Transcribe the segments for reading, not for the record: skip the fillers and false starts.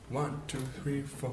One, two, three, four.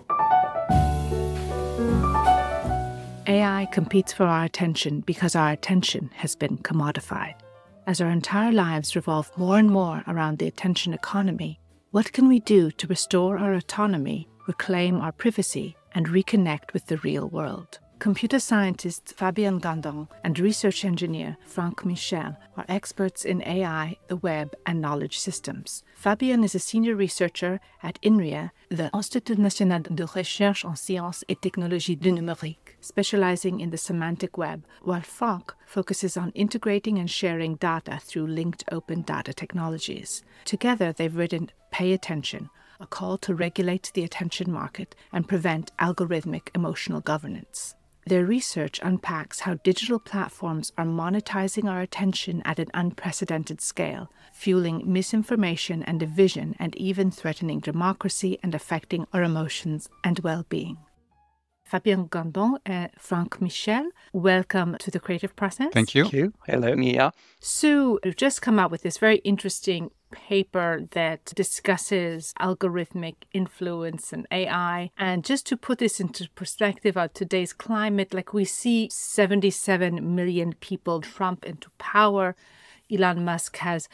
AI competes for our attention because our attention has been commodified. As our entire lives revolve more and more around the attention economy, what can we do to restore our autonomy, reclaim our privacy, and reconnect with the real world? Computer scientist Fabien Gandon and research engineer Franck Michel are experts in AI, the web, and knowledge systems. Fabien is a senior researcher at INRIA, the Institut National de Recherche en Sciences et Technologies du Numérique, specializing in the semantic web, while Franck focuses on integrating and sharing data through linked open data technologies. Together, they've written Pay Attention, a call to regulate the attention market and prevent algorithmic emotional governance. Their research unpacks how digital platforms are monetizing our attention at an unprecedented scale, fueling misinformation and division, and even threatening democracy and affecting our emotions and well-being. Fabien Gandon and Franck Michel, welcome to The Creative Process. Thank you. Thank you. Hello, Mia. So, we've just come out with this very interesting paper that discusses algorithmic influence and AI. And just to put this into perspective of today's climate, like we see 77 million people Trump into power. Elon Musk has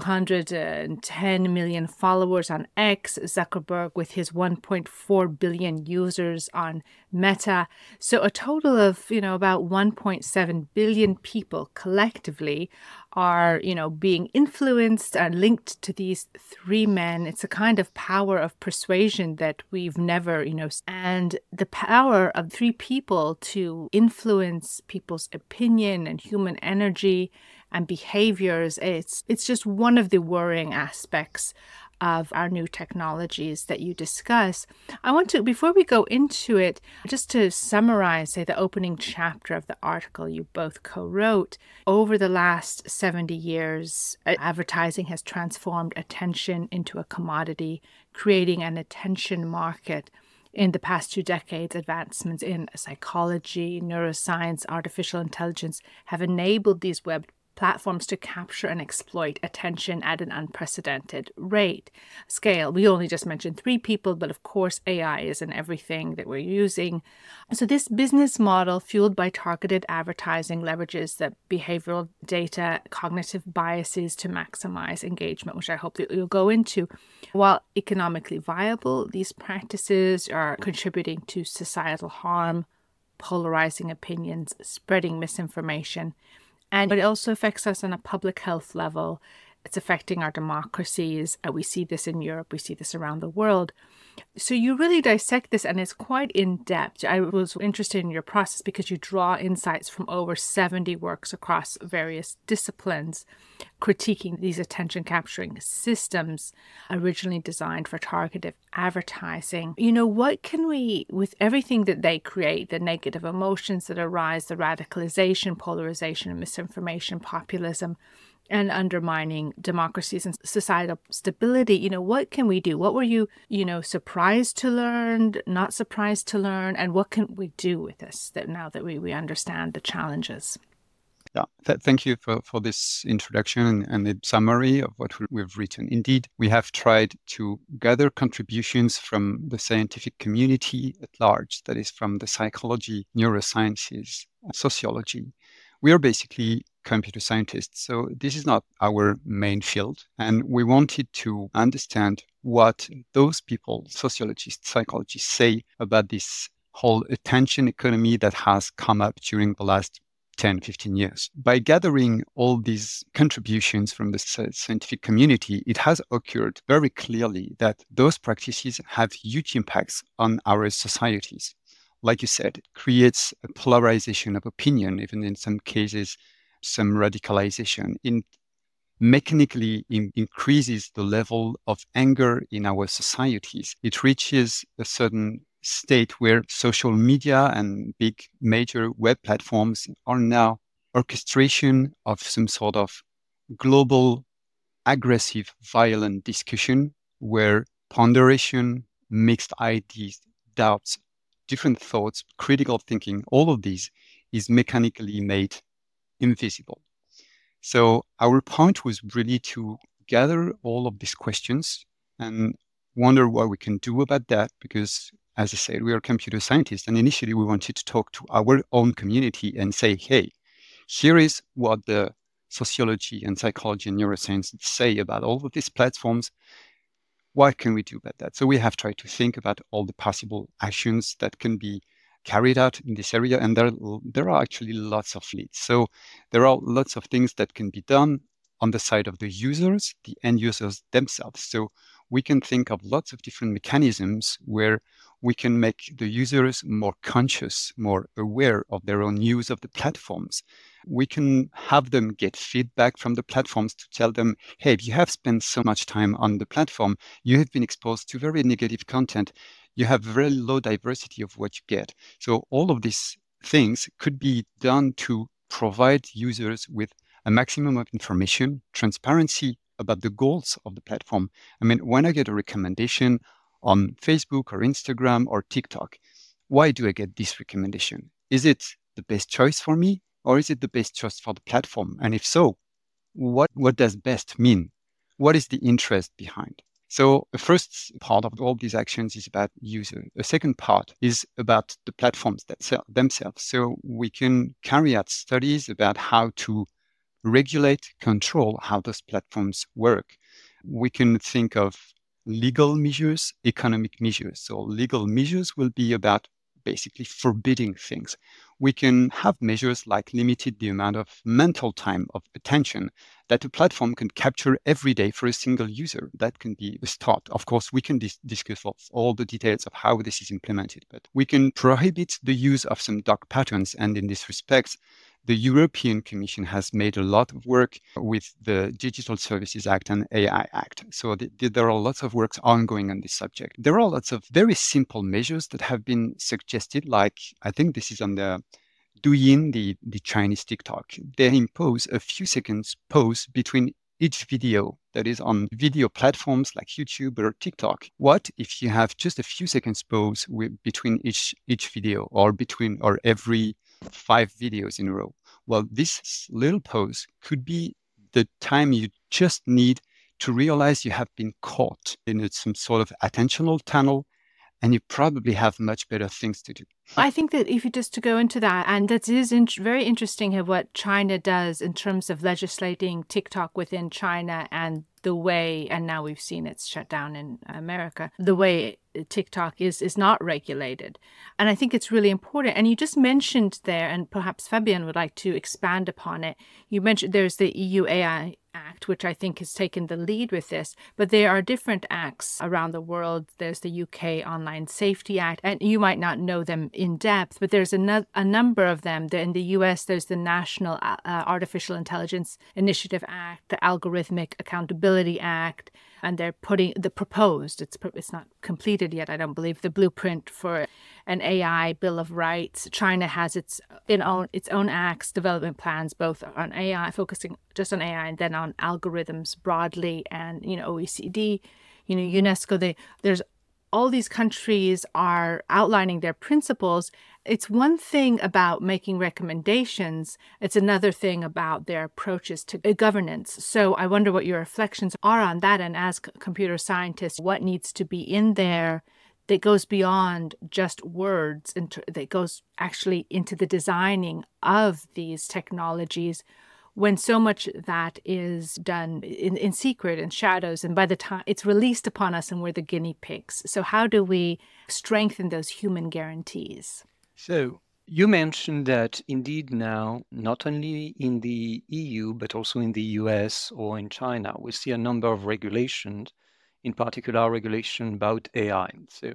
210 million followers on X, Zuckerberg with his 1.4 billion users on Meta. So a total of, about 1.7 billion people collectively are, being influenced and linked to these three men. It's a kind of power of persuasion that we've never, and the power of three people to influence people's opinion and human energy and behaviors, it's just one of the worrying aspects of our new technologies that you discuss. I want to, before we go into it, just to summarize, say, the opening chapter of the article you both co-wrote. Over the last 70 years, advertising has transformed attention into a commodity, creating an attention market. In the past 2 decades, advancements in psychology, neuroscience, artificial intelligence have enabled these web platforms to capture and exploit attention at an unprecedented scale. We only just mentioned 3 people, but of course AI is in everything that we're using. So this business model, fueled by targeted advertising, leverages the behavioral data, cognitive biases to maximize engagement, which I hope that you'll go into. While economically viable, these practices are contributing to societal harm, polarizing opinions, spreading misinformation. And it also affects us on a public health level. It's affecting our democracies. We see this in Europe. We see this around the world. So you really dissect this, and it's quite in-depth. I was interested in your process because you draw insights from over 70 works across various disciplines, critiquing these attention-capturing systems originally designed for targeted advertising. What can we, with everything that they create, the negative emotions that arise, the radicalization, polarization, and misinformation, populism, and undermining democracies and societal stability, what can we do? What were you, surprised to learn, not surprised to learn, and what can we do with this now that we understand the challenges? Yeah, thank you for this introduction and the summary of what we've written. Indeed, we have tried to gather contributions from the scientific community at large, that is from the psychology, neurosciences, sociology. We are basically computer scientists, so this is not our main field. And we wanted to understand what those people, sociologists, psychologists, say about this whole attention economy that has come up during the last 10, 15 years. By gathering all these contributions from the scientific community, it has occurred very clearly that those practices have huge impacts on our societies. Like you said, it creates a polarization of opinion, even in some cases, some radicalization. It mechanically increases the level of anger in our societies. It reaches a certain state where social media and big major web platforms are now orchestration of some sort of global, aggressive, violent discussion where ponderation, mixed ideas, doubts, different thoughts, critical thinking, all of these is mechanically made invisible. So our point was really to gather all of these questions and wonder what we can do about that because, as I said, we are computer scientists. And initially, we wanted to talk to our own community and say, hey, here is what the sociology and psychology and neuroscience say about all of these platforms. What can we do about that? So we have tried to think about all the possible actions that can be carried out in this area. And there are actually lots of leads. So there are lots of things that can be done on the side of the users, the end users themselves. So we can think of lots of different mechanisms where we can make the users more conscious, more aware of their own use of the platforms. We can have them get feedback from the platforms to tell them, hey, if you have spent so much time on the platform, you have been exposed to very negative content. You have very low diversity of what you get. So all of these things could be done to provide users with a maximum of information, transparency about the goals of the platform. I mean, when I get a recommendation on Facebook or Instagram or TikTok, why do I get this recommendation? Is it the best choice for me or is it the best choice for the platform? And if so, what does best mean? What is the interest behind? So the first part of all these actions is about user. The second part is about the platforms themselves. So we can carry out studies about how to regulate, control how those platforms work. We can think of legal measures, economic measures. So legal measures will be about basically forbidding things. We can have measures like limiting the amount of mental time of attention that a platform can capture every day for a single user. That can be a start. Of course, we can discuss all the details of how this is implemented, but we can prohibit the use of some dark patterns. And in this respect, the European Commission has made a lot of work with the Digital Services Act and AI Act. So there are lots of works ongoing on this subject. There are lots of very simple measures that have been suggested, like I think this is on the Douyin, the Chinese TikTok. They impose a few seconds pause between each video that is on video platforms like YouTube or TikTok. What if you have just a few seconds pause between each video or every 5 videos in a row? Well, this little pause could be the time you just need to realize you have been caught in some sort of attentional tunnel, and you probably have much better things to do. I think that if you just to go into that, and that is very interesting what China does in terms of legislating TikTok within China and the way, and now we've seen it's shut down in America, the way TikTok is not regulated. And I think it's really important. And you just mentioned there, and perhaps Fabien would like to expand upon it. You mentioned there's the EU AI Act, which I think has taken the lead with this, but there are different acts around the world. There's the UK Online Safety Act, and you might not know them in depth, but there's a number of them. In the US, there's the National Artificial Intelligence Initiative Act, the Algorithmic Accountability Act, and they're putting the proposed, it's not completed yet, I don't believe, the blueprint for an AI Bill of Rights. China has its own acts, development plans, both on AI, focusing just on AI, and then on algorithms broadly, and OECD, UNESCO. There's all these countries are outlining their principles. It's one thing about making recommendations. It's another thing about their approaches to governance. So I wonder what your reflections are on that. And as computer scientists, what needs to be in there that goes beyond just words, that goes actually into the designing of these technologies, when so much that is done in secret and shadows, and by the time it's released upon us and we're the guinea pigs. So how do we strengthen those human guarantees? So you mentioned that indeed now, not only in the EU, but also in the US or in China, we see a number of regulations, in particular regulation about AI. So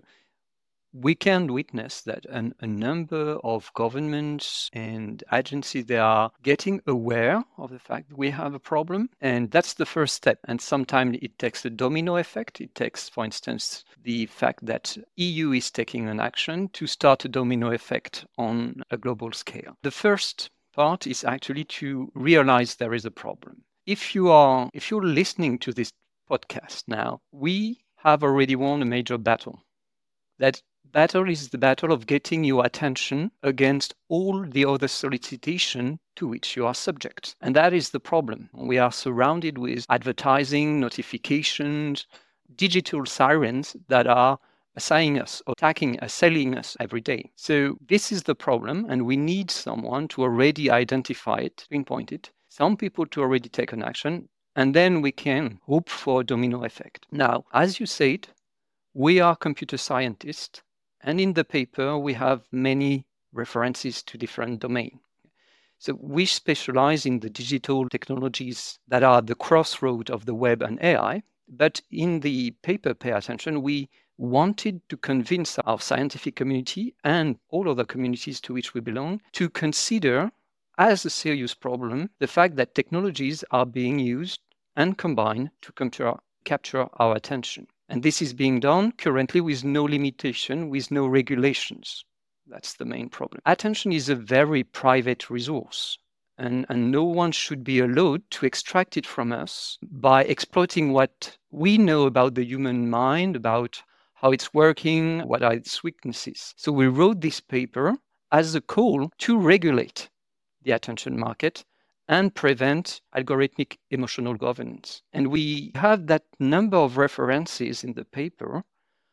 we can witness that a number of governments and agencies, they are getting aware of the fact that we have a problem. And that's the first step. And sometimes it takes a domino effect. It takes, for instance, the fact that EU is taking an action to start a domino effect on a global scale. The first part is actually to realize there is a problem. If you're listening to this podcast now, we have already won a major battle. That battle is the battle of getting your attention against all the other solicitation to which you are subject. And that is the problem. We are surrounded with advertising, notifications, digital sirens that are assigning us, or attacking us, selling us every day. So this is the problem, and we need someone to already identify it, pinpoint it, some people to already take an action, and then we can hope for a domino effect. Now, as you said, we are computer scientists, and in the paper we have many references to different domains. So we specialize in the digital technologies that are the crossroad of the web and AI. But in the paper, pay attention, we wanted to convince our scientific community and all other communities to which we belong to consider as a serious problem the fact that technologies are being used and combined to capture our attention. And this is being done currently with no limitation, with no regulations. That's the main problem. Attention is a very private resource, and no one should be allowed to extract it from us by exploiting what we know about the human mind, about how it's working, what are its weaknesses. So we wrote this paper as a call to regulate the attention market and prevent algorithmic emotional governance. And we have that number of references in the paper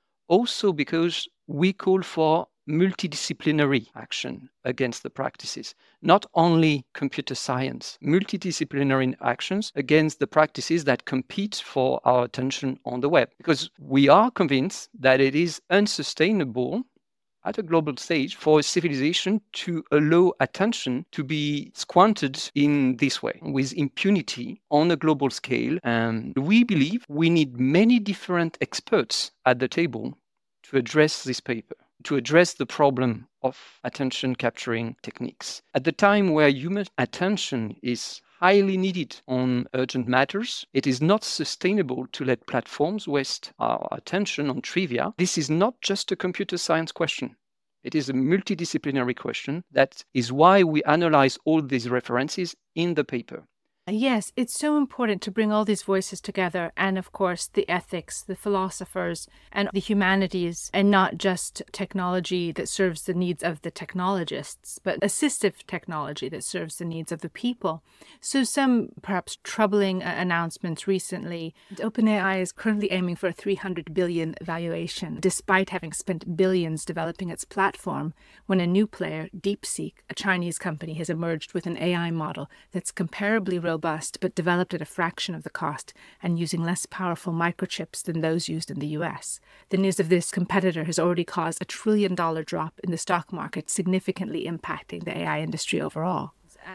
also because we call for multidisciplinary action against the practices, not only computer science, multidisciplinary actions against the practices that compete for our attention on the web. Because we are convinced that it is unsustainable at a global stage for a civilization to allow attention to be squandered in this way, with impunity on a global scale. And we believe we need many different experts at the table to address this paper, to address the problem of attention capturing techniques. At the time where human attention is highly needed on urgent matters, it is not sustainable to let platforms waste our attention on trivia. This is not just a computer science question. It is a multidisciplinary question. That is why we analyze all these references in the paper. Yes, it's so important to bring all these voices together, and of course the ethics, the philosophers, and the humanities, and not just technology that serves the needs of the technologists, but assistive technology that serves the needs of the people. So some perhaps troubling announcements recently. OpenAI is currently aiming for a 300 billion valuation, despite having spent billions developing its platform, when a new player, DeepSeek, a Chinese company, has emerged with an AI model that's comparably robust, but developed at a fraction of the cost and using less powerful microchips than those used in the US. The news of this competitor has already caused $1 trillion drop in the stock market, significantly impacting the AI industry overall.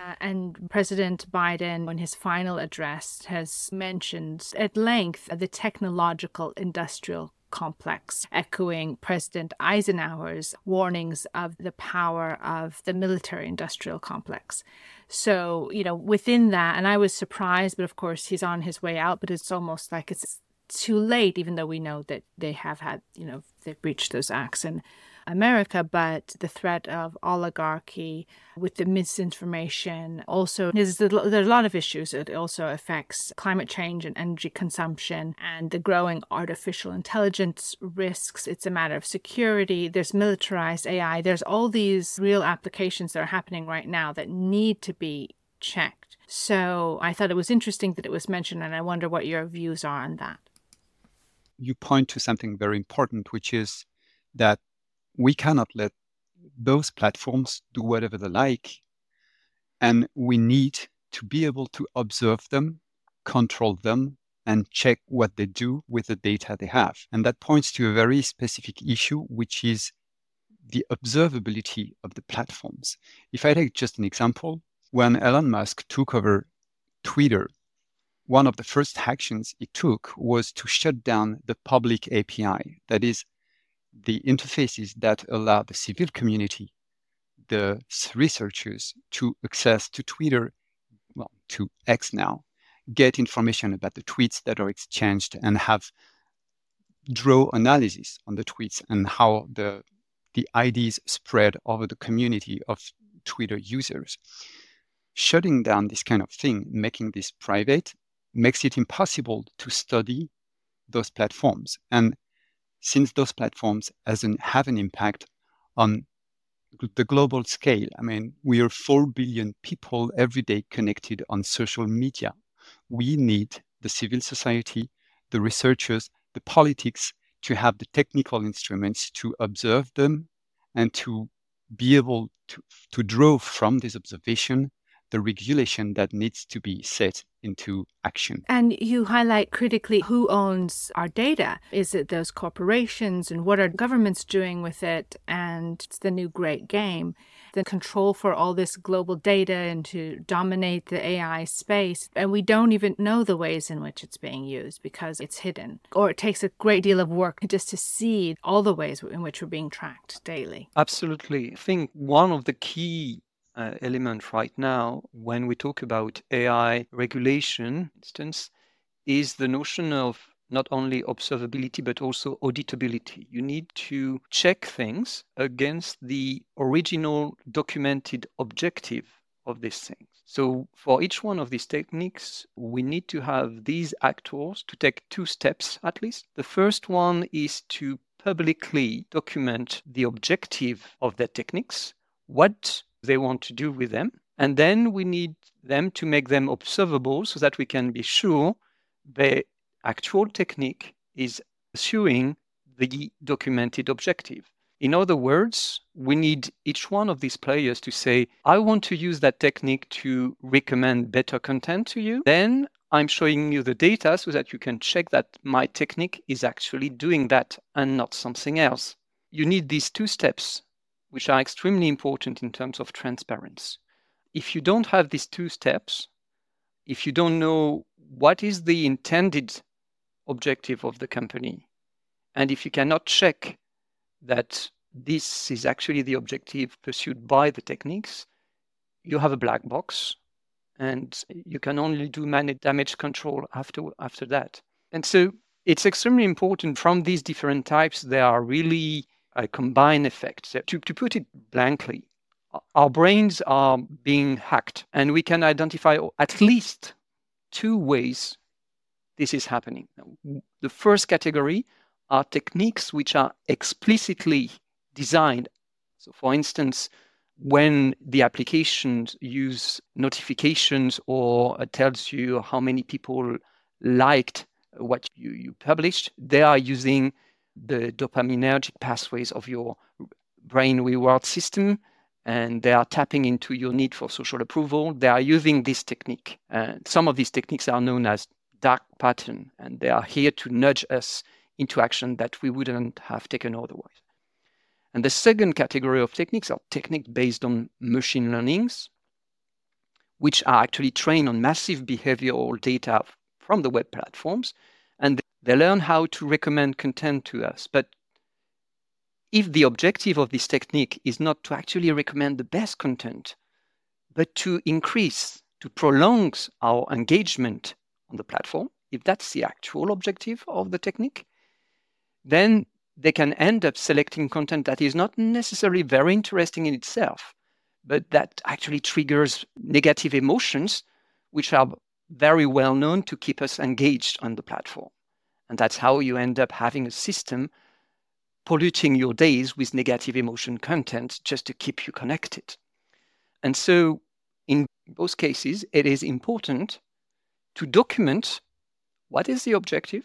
And President Biden, in his final address, has mentioned at length the technological industrial complex, echoing President Eisenhower's warnings of the power of the military-industrial complex. So, within that, and I was surprised, but of course he's on his way out, but it's almost like it's too late, even though we know that they have had, they've breached those acts in America, but the threat of oligarchy with the misinformation also, there are a lot of issues. It also affects climate change and energy consumption and the growing artificial intelligence risks. It's a matter of security. There's militarized AI. There's all these real applications that are happening right now that need to be checked. So I thought it was interesting that it was mentioned, and I wonder what your views are on that. You point to something very important, which is that we cannot let those platforms do whatever they like, and we need to be able to observe them, control them, and check what they do with the data they have. And that points to a very specific issue, which is the observability of the platforms. If I take just an example, when Elon Musk took over Twitter, one of the first actions he took was to shut down the public API. That is, the interfaces that allow the civil community, the researchers, to access to Twitter, to X now, get information about the tweets that are exchanged and draw analysis on the tweets and how the IDs spread over the community of Twitter users. Shutting down this kind of thing, making this private, makes it impossible to study those platforms. And since those platforms have an impact on the global scale, we are 4 billion people every day connected on social media. We need the civil society, the researchers, the politics to have the technical instruments to observe them and to be able to draw from this observation the regulation that needs to be set into action. And you highlight critically who owns our data. Is it those corporations, and what are governments doing with it? And it's the new great game, the control for all this global data and to dominate the AI space. And we don't even know the ways in which it's being used because it's hidden. Or it takes a great deal of work just to see all the ways in which we're being tracked daily. Absolutely. I think one of the key element right now when we talk about AI regulation, for instance, is the notion of not only observability but also auditability. You need to check things against the original documented objective of these things. So for each one of these techniques, we need to have these actors to take two steps at least. The first one is to publicly document the objective of their techniques, what they want to do with them. And then we need them to make them observable so that we can be sure the actual technique is pursuing the documented objective. In other words, we need each one of these players to say, I want to use that technique to recommend better content to you. Then I'm showing you the data so that you can check that my technique is actually doing that and not something else. You need these two steps, which are extremely important in terms of transparency. If you don't have these two steps, if you don't know what is the intended objective of the company, and if you cannot check that this is actually the objective pursued by the techniques, you have a black box, and you can only do managed damage control after that. And so it's extremely important from these different types. There are really a combined effect. So to put it blankly, our brains are being hacked, and we can identify at least two ways this is happening. The first category are techniques which are explicitly designed. So for instance, when the applications use notifications or tells you how many people liked what you published, they are using the dopaminergic pathways of your brain reward system, and they are tapping into your need for social approval. They are using this technique. Some of these techniques are known as dark pattern, and they are here to nudge us into action that we wouldn't have taken otherwise. And the second category of techniques are techniques based on machine learnings, which are actually trained on massive behavioral data from the web platforms, and they learn how to recommend content to us. But if the objective of this technique is not to actually recommend the best content, but to increase, to prolong our engagement on the platform, if that's the actual objective of the technique, then they can end up selecting content that is not necessarily very interesting in itself, but that actually triggers negative emotions, which are very well known to keep us engaged on the platform. And that's how you end up having a system polluting your days with negative emotion content just to keep you connected. And so in both cases, it is important to document what is the objective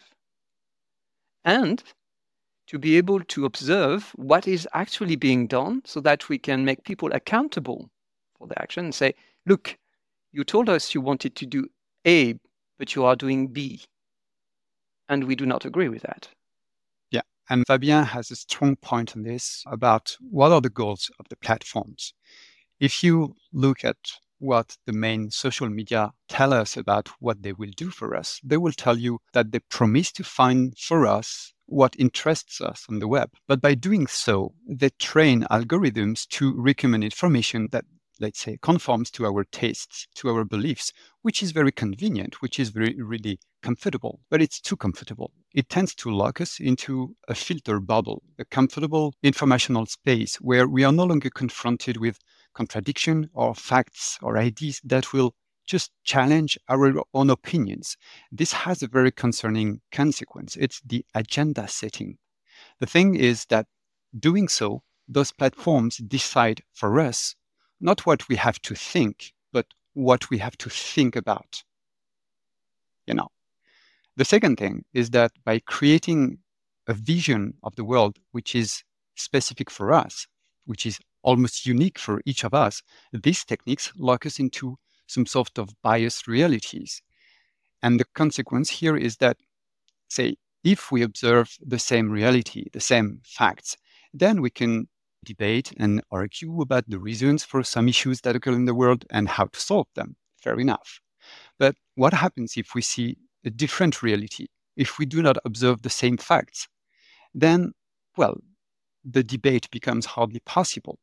and to be able to observe what is actually being done so that we can make people accountable for the action and say, look, you told us you wanted to do A, but you are doing B. And we do not agree with that. Yeah, and Fabien has a strong point on this about what are the goals of the platforms. If you look at what the main social media tell us about what they will do for us, they will tell you that they promise to find for us what interests us on the web. But by doing so, they train algorithms to recommend information that, let's say, conforms to our tastes, to our beliefs, which is very convenient, which is really comfortable. But it's too comfortable. It tends to lock us into a filter bubble, a comfortable informational space where we are no longer confronted with contradiction or facts or ideas that will just challenge our own opinions. This has a very concerning consequence. It's the agenda setting. The thing is that doing so, those platforms decide for us not what we have to think, but what we have to think about. The second thing is that by creating a vision of the world which is specific for us, which is almost unique for each of us, these techniques lock us into some sort of biased realities. And the consequence here is that, say, if we observe the same reality, the same facts, then we can debate and argue about the reasons for some issues that occur in the world and how to solve them. Fair enough. But what happens if we see a different reality? If we do not observe the same facts, then, well, the debate becomes hardly possible.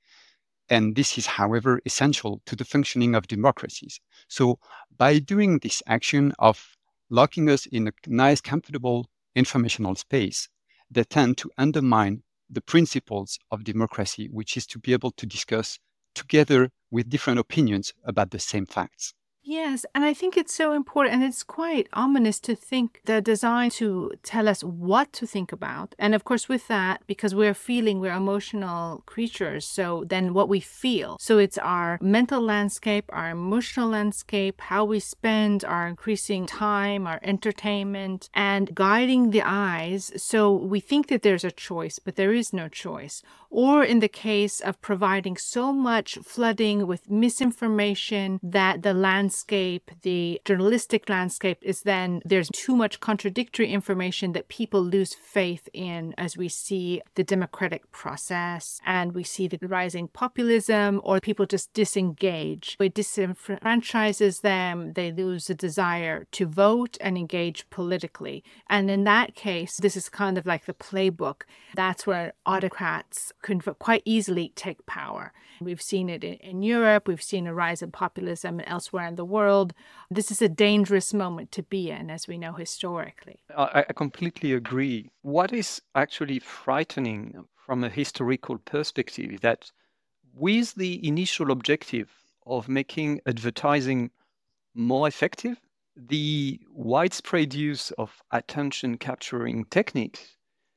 And this is, however, essential to the functioning of democracies. So by doing this action of locking us in a nice, comfortable informational space, they tend to undermine the principles of democracy, which is to be able to discuss together with different opinions about the same facts. Yes, and I think it's so important, and it's quite ominous to think they're designed to tell us what to think about. And of course, with that, because we're emotional creatures, so then what we feel. So it's our mental landscape, our emotional landscape, how we spend our increasing time, our entertainment, and guiding the eyes. So we think that there's a choice, but there is no choice. Or in the case of providing so much flooding with misinformation that the the journalistic landscape is then there's too much contradictory information that people lose faith in, as we see the democratic process and we see the rising populism, or people just disengage. It disenfranchises them. They lose the desire to vote and engage politically. And in that case, this is kind of like the playbook. That's where autocrats can quite easily take power. We've seen it in Europe. We've seen a rise in populism elsewhere in the world. This is a dangerous moment to be in, as we know historically. I completely agree. What is actually frightening from a historical perspective is that with the initial objective of making advertising more effective, the widespread use of attention capturing techniques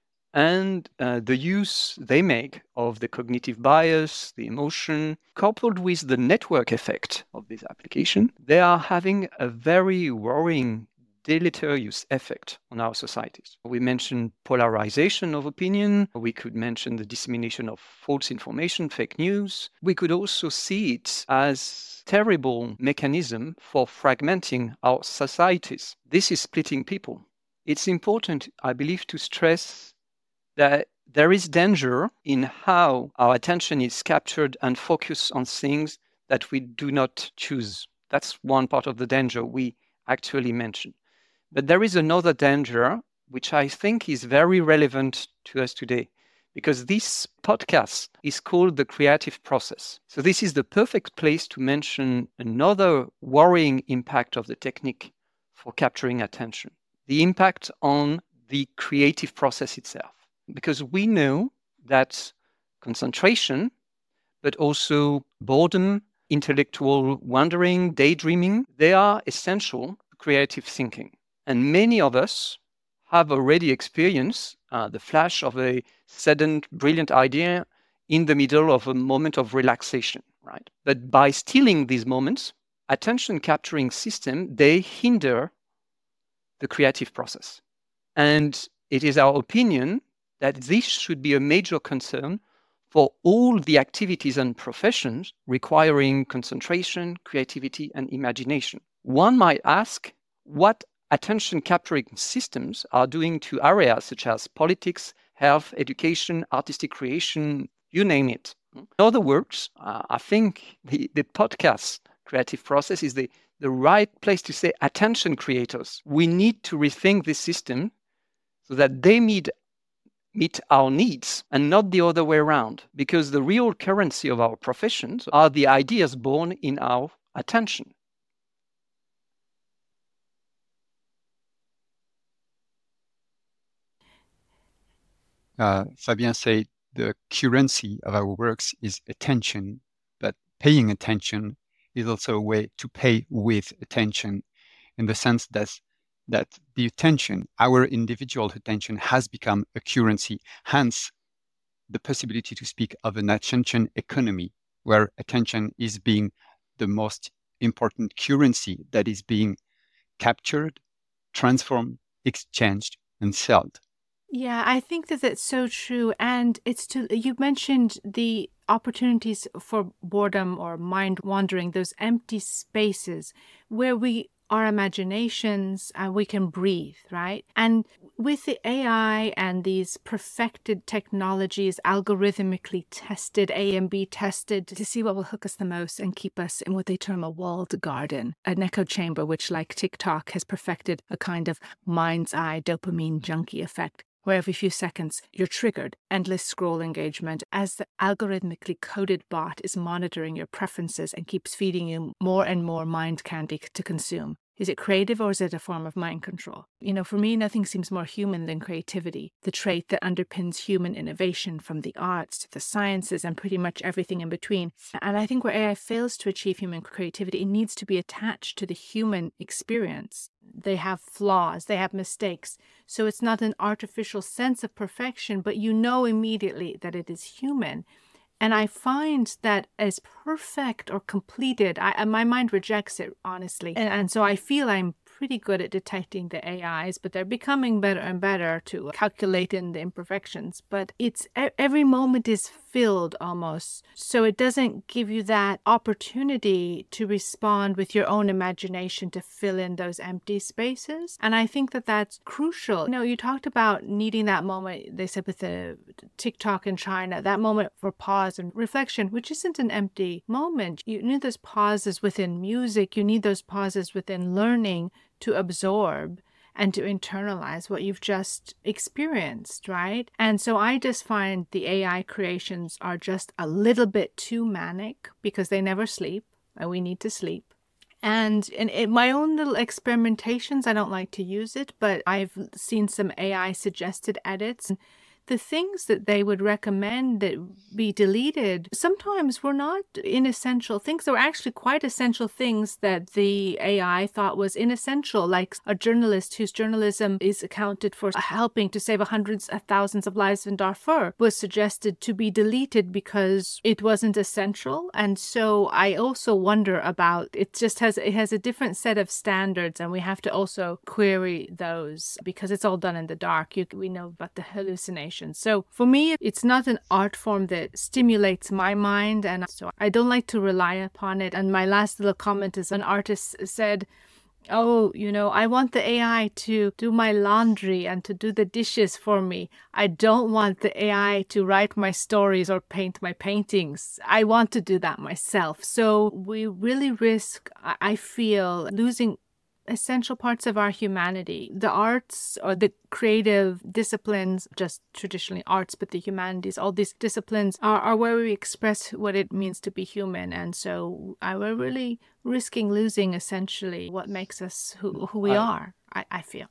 and the use they make of the cognitive bias, the emotion, coupled with the network effect of this application, they are having a very worrying, deleterious effect on our societies. We mentioned polarization of opinion. We could mention the dissemination of false information, fake news. We could also see it as terrible mechanism for fragmenting our societies. This is splitting people. It's important, I believe, to stress that there is danger in how our attention is captured and focused on things that we do not choose. That's one part of the danger we actually mentioned. But there is another danger, which I think is very relevant to us today, because this podcast is called The Creative Process. So this is the perfect place to mention another worrying impact of the technique for capturing attention, the impact on the creative process itself. Because we know that concentration, but also boredom, intellectual wandering, daydreaming, they are essential to creative thinking. And many of us have already experienced the flash of a sudden brilliant idea in the middle of a moment of relaxation, right? But by stealing these moments, attention capturing systems, they hinder the creative process. And it is our opinion that this should be a major concern for all the activities and professions requiring concentration, creativity, and imagination. One might ask what attention capturing systems are doing to areas such as politics, health, education, artistic creation, you name it. In other words, I think the podcast Creative Process is the right place to say attention creators. We need to rethink this system so that they meet our needs and not the other way around, because the real currency of our professions are the ideas born in our attention. Fabien said the currency of our works is attention, but paying attention is also a way to pay with attention, in the sense that the attention, our individual attention, has become a currency. Hence, the possibility to speak of an attention economy, where attention is being the most important currency that is being captured, transformed, exchanged, and sold. Yeah, I think that that's so true. And you mentioned the opportunities for boredom or mind wandering, those empty spaces where our imaginations and we can breathe, right? And with the AI and these perfected technologies, algorithmically tested, A and B tested to see what will hook us the most and keep us in what they term a walled garden, an echo chamber, which like TikTok has perfected a kind of mind's eye dopamine junkie effect, where every few seconds you're triggered, endless scroll engagement as the algorithmically coded bot is monitoring your preferences and keeps feeding you more and more mind candy to consume. Is it creative or is it a form of mind control? For me, nothing seems more human than creativity, the trait that underpins human innovation from the arts to the sciences and pretty much everything in between. And I think where AI fails to achieve human creativity, it needs to be attached to the human experience. They have flaws, they have mistakes. So it's not an artificial sense of perfection, but you know immediately that it is human. And I find that as perfect or completed, my mind rejects it, honestly. And so I feel I'm pretty good at detecting the AIs, but they're becoming better and better to calculate in the imperfections. But it's every moment is filled almost. So it doesn't give you that opportunity to respond with your own imagination to fill in those empty spaces. And I think that that's crucial. You talked about needing that moment, they said with the TikTok in China, that moment for pause and reflection, which isn't an empty moment. You need those pauses within music. You need those pauses within learning to absorb and to internalize what you've just experienced, right? And so I just find the AI creations are just a little bit too manic because they never sleep, and we need to sleep. And in my own little experimentations, I don't like to use it, but I've seen some AI suggested edits. The things that they would recommend that be deleted sometimes were not inessential things. They were actually quite essential things that the AI thought was inessential, like a journalist whose journalism is accounted for helping to save hundreds of thousands of lives in Darfur was suggested to be deleted because it wasn't essential. And so I also wonder about it has a different set of standards, and we have to also query those because it's all done in the dark. We know about the hallucinations. So for me, it's not an art form that stimulates my mind, and so I don't like to rely upon it. And my last little comment is an artist said, I want the AI to do my laundry and to do the dishes for me. I don't want the AI to write my stories or paint my paintings. I want to do that myself. So we really risk, I feel, losing essential parts of our humanity. The arts or the creative disciplines, just traditionally arts, but the humanities, all these disciplines are where we express what it means to be human. And so we're really risking losing essentially what makes us who we are, I feel.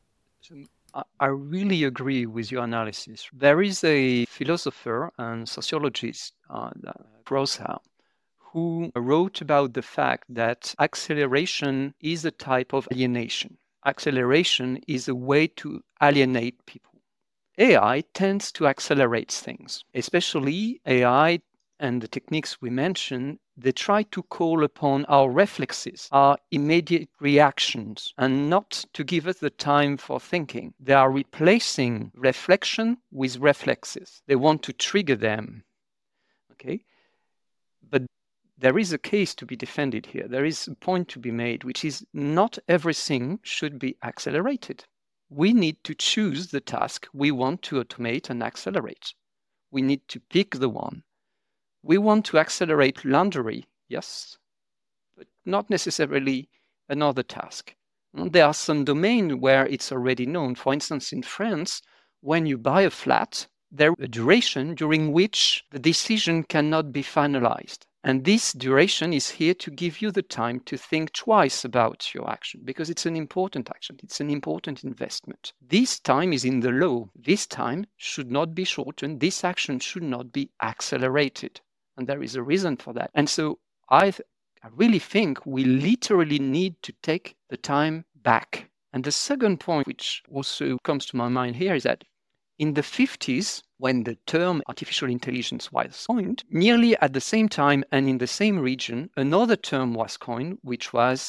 I really agree with your analysis. There is a philosopher and sociologist, Groshaus, who wrote about the fact that acceleration is a type of alienation. Acceleration is a way to alienate people. AI tends to accelerate things, especially AI and the techniques we mentioned. They try to call upon our reflexes, our immediate reactions, and not to give us the time for thinking. They are replacing reflection with reflexes. They want to trigger them. Okay? But there is a case to be defended here. There is a point to be made, which is not everything should be accelerated. We need to choose the task we want to automate and accelerate. We need to pick the one. We want to accelerate laundry, yes, but not necessarily another task. There are some domains where it's already known. For instance, in France, when you buy a flat, there is a duration during which the decision cannot be finalized. And this duration is here to give you the time to think twice about your action, because it's an important action. It's an important investment. This time is in the law. This time should not be shortened. This action should not be accelerated. And there is a reason for that. And so I really think we literally need to take the time back. And the second point, which also comes to my mind here, is that in the 50s, when the term artificial intelligence was coined, nearly at the same time and in the same region, another term was coined, which was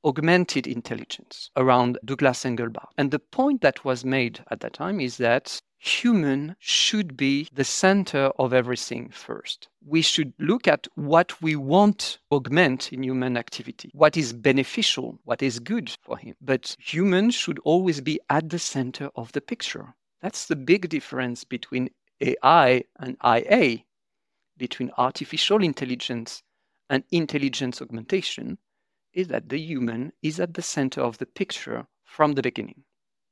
augmented intelligence around Douglas Engelbart. And the point that was made at that time is that human should be the center of everything first. We should look at what we want to augment in human activity, what is beneficial, what is good for him. But humans should always be at the center of the picture. That's the big difference between AI and IA, between artificial intelligence and intelligence augmentation, is that the human is at the center of the picture from the beginning.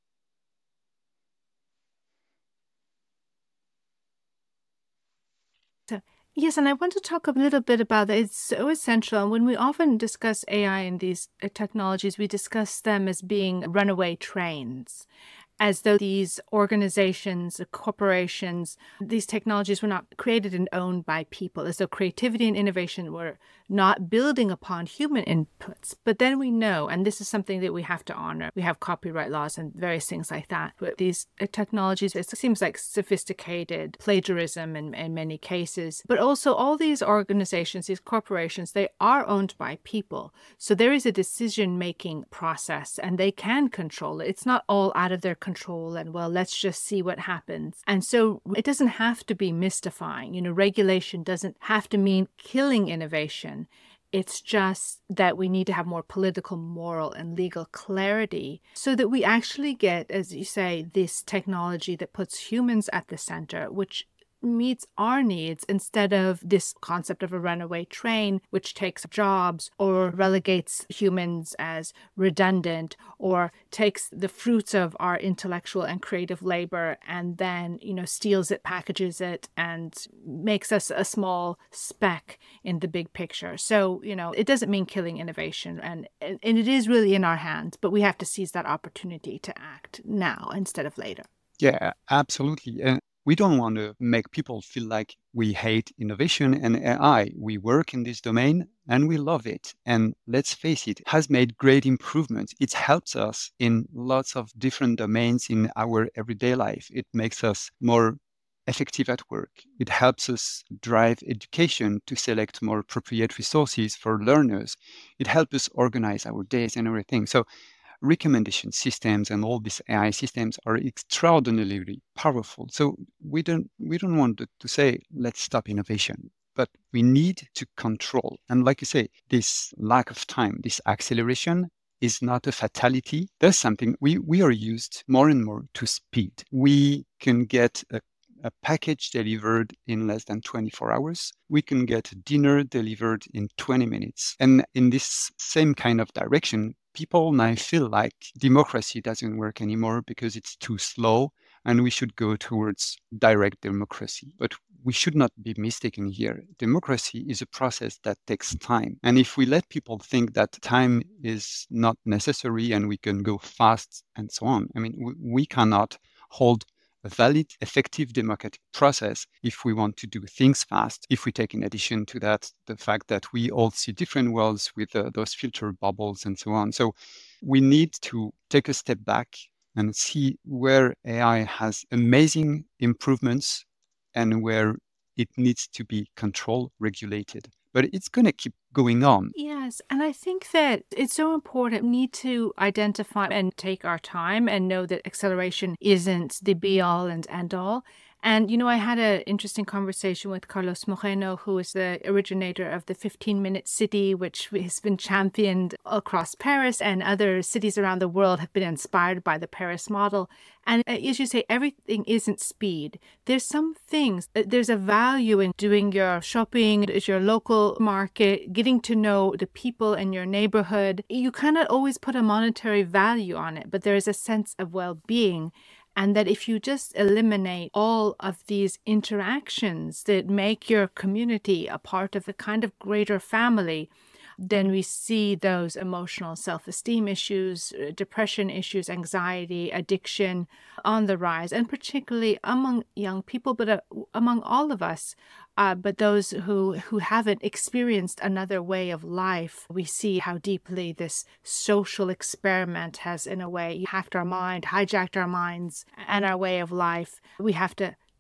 Yes, and I want to talk a little bit about that. It's so essential. And when we often discuss AI and these technologies, we discuss them as being runaway trains, as though these organizations, corporations, these technologies were not created and owned by people, as though creativity and innovation were not building upon human inputs. But then we know, and this is something that we have to honor, we have copyright laws and various things like that. But these technologies, it seems like sophisticated plagiarism in many cases. But also all these organizations, these corporations, they are owned by people. So there is a decision-making process and they can control it. It's not all out of their control and, well, let's just see what happens. And so it doesn't have to be mystifying. Regulation doesn't have to mean killing innovation. It's just that we need to have more political, moral, and legal clarity so that we actually get, as you say, this technology that puts humans at the center, which meets our needs instead of this concept of a runaway train, which takes jobs or relegates humans as redundant or takes the fruits of our intellectual and creative labor and then, steals it, packages it, and makes us a small speck in the big picture. So, it doesn't mean killing innovation and it is really in our hands, but we have to seize that opportunity to act now instead of later. Yeah, absolutely. And we don't want to make people feel like we hate innovation and AI. We work in this domain and we love it. And let's face it, it has made great improvements. It helps us in lots of different domains in our everyday life. It makes us more effective at work. It helps us drive education to select more appropriate resources for learners. It helps us organize our days and everything. So recommendation systems and all these AI systems are extraordinarily powerful. So we don't want to say, let's stop innovation, but we need to control. And like you say, this lack of time, this acceleration is not a fatality. There's something we are used more and more to speed. We can get a package delivered in less than 24 hours. We can get dinner delivered in 20 minutes. And in this same kind of direction, people now feel like democracy doesn't work anymore because it's too slow and we should go towards direct democracy. But we should not be mistaken here. Democracy is a process that takes time. And if we let people think that time is not necessary and we can go fast and so on, we cannot hold a valid, effective democratic process if we want to do things fast. If we take in addition to that, the fact that we all see different worlds with those filter bubbles and so on. So we need to take a step back and see where AI has amazing improvements and where it needs to be controlled, regulated. But it's going to keep going on. Yes, and I think that it's so important. We need to identify and take our time and know that acceleration isn't the be-all and end-all. And, I had an interesting conversation with Carlos Moreno, who is the originator of the 15-minute city, which has been championed across Paris, and other cities around the world have been inspired by the Paris model. And as you say, everything isn't speed. There's some things, there's a value in doing your shopping at your local market, getting to know the people in your neighborhood. You cannot always put a monetary value on it, but there is a sense of well-being. And that if you just eliminate all of these interactions that make your community a part of a kind of greater family, then we see those emotional self-esteem issues, depression issues, anxiety, addiction on the rise, and particularly among young people, but among all of us. But those who haven't experienced another way of life, we see how deeply this social experiment has, in a way, hacked our mind, hijacked our minds and our way of life. We have to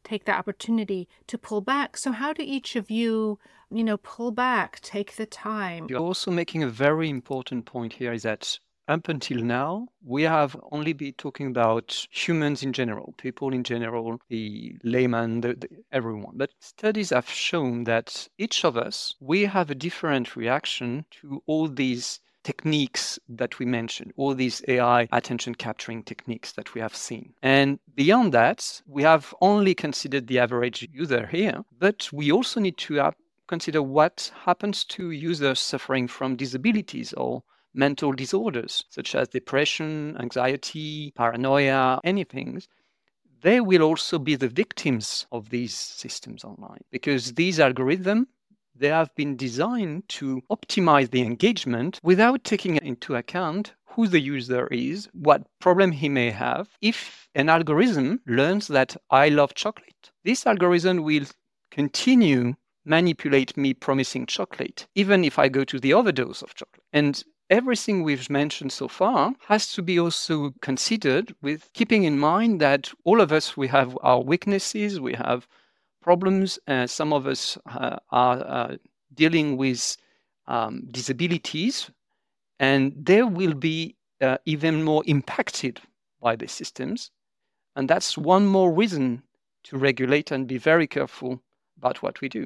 take the opportunity to pull back. So how do each of you, pull back, take the time? You're also making a very important point here is that up until now, we have only been talking about humans in general, people in general, the layman, everyone. But studies have shown that each of us, we have a different reaction to all these techniques that we mentioned, all these AI attention capturing techniques that we have seen. And beyond that, we have only considered the average user here, but we also need to consider what happens to users suffering from disabilities or mental disorders, such as depression, anxiety, paranoia, anything. They will also be the victims of these systems online because these algorithms, they have been designed to optimize the engagement without taking into account who the user is, what problem he may have. If an algorithm learns that I love chocolate, this algorithm will continue manipulate me promising chocolate, even if I go to the overdose of chocolate. And everything we've mentioned so far has to be also considered with keeping in mind that all of us, we have our weaknesses, we have problems. Some of us are dealing with disabilities, and they will be even more impacted by the systems. And that's one more reason to regulate and be very careful about what we do.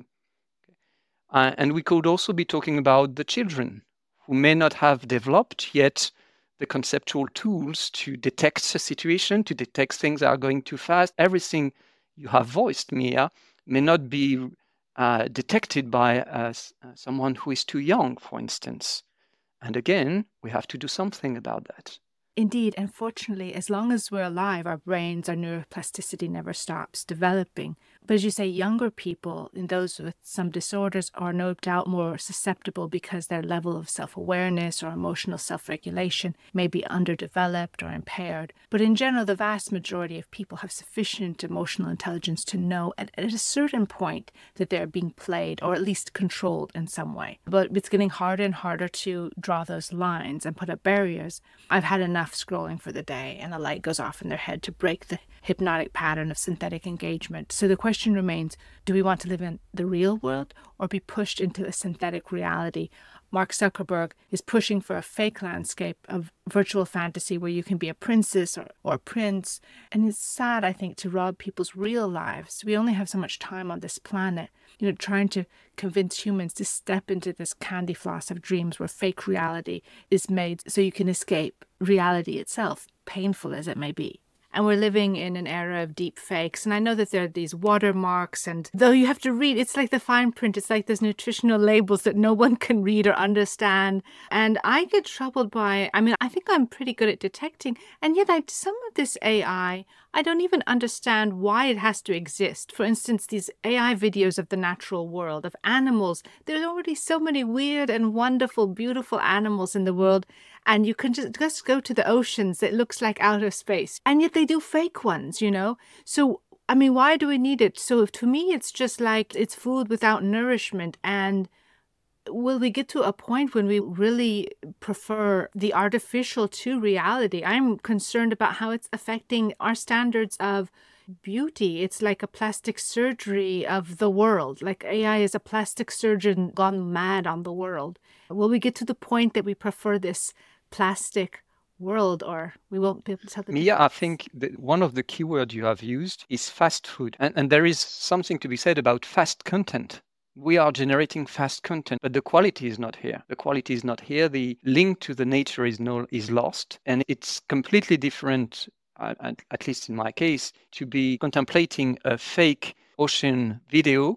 And we could also be talking about the children who may not have developed yet the conceptual tools to detect a situation, to detect things that are going too fast. Everything you have voiced, Mia, may not be detected by someone who is too young, for instance. And again, we have to do something about that. Indeed, and fortunately, as long as we're alive, our brains, our neuroplasticity never stops developing. But as you say, younger people and those with some disorders are no doubt more susceptible because their level of self-awareness or emotional self-regulation may be underdeveloped or impaired. But in general, the vast majority of people have sufficient emotional intelligence to know at a certain point that they're being played or at least controlled in some way. But it's getting harder and harder to draw those lines and put up barriers. I've had enough scrolling for the day, and a light goes off in their head to break the hypnotic pattern of synthetic engagement. So the question remains, do we want to live in the real world or be pushed into a synthetic reality? Mark Zuckerberg is pushing for a fake landscape of virtual fantasy where you can be a princess or a prince. And it's sad, I think, to rob people's real lives. We only have so much time on this planet, trying to convince humans to step into this candy floss of dreams where fake reality is made so you can escape reality itself, painful as it may be. And we're living in an era of deep fakes. And I know that there are these watermarks, and though you have to read, it's like the fine print. It's like those nutritional labels that no one can read or understand. And I get troubled by, I think I'm pretty good at detecting. And yet some of this AI, I don't even understand why it has to exist. For instance, these AI videos of the natural world, of animals. There's already so many weird and wonderful, beautiful animals in the world. And you can just go to the oceans. It looks like outer space. And yet they do fake ones, So, why do we need it? So to me, it's just like it's food without nourishment. And will we get to a point when we really prefer the artificial to reality? I'm concerned about how it's affecting our standards of beauty. It's like a plastic surgery of the world. Like AI is a plastic surgeon gone mad on the world. Will we get to the point that we prefer this plastic world, or we won't be able to tell the difference? Yeah, I think that one of the keywords you have used is fast food. And there is something to be said about fast content. We are generating fast content, but the quality is not here. The quality is not here. The link to the nature is lost. And it's completely different, at least in my case, to be contemplating a fake ocean video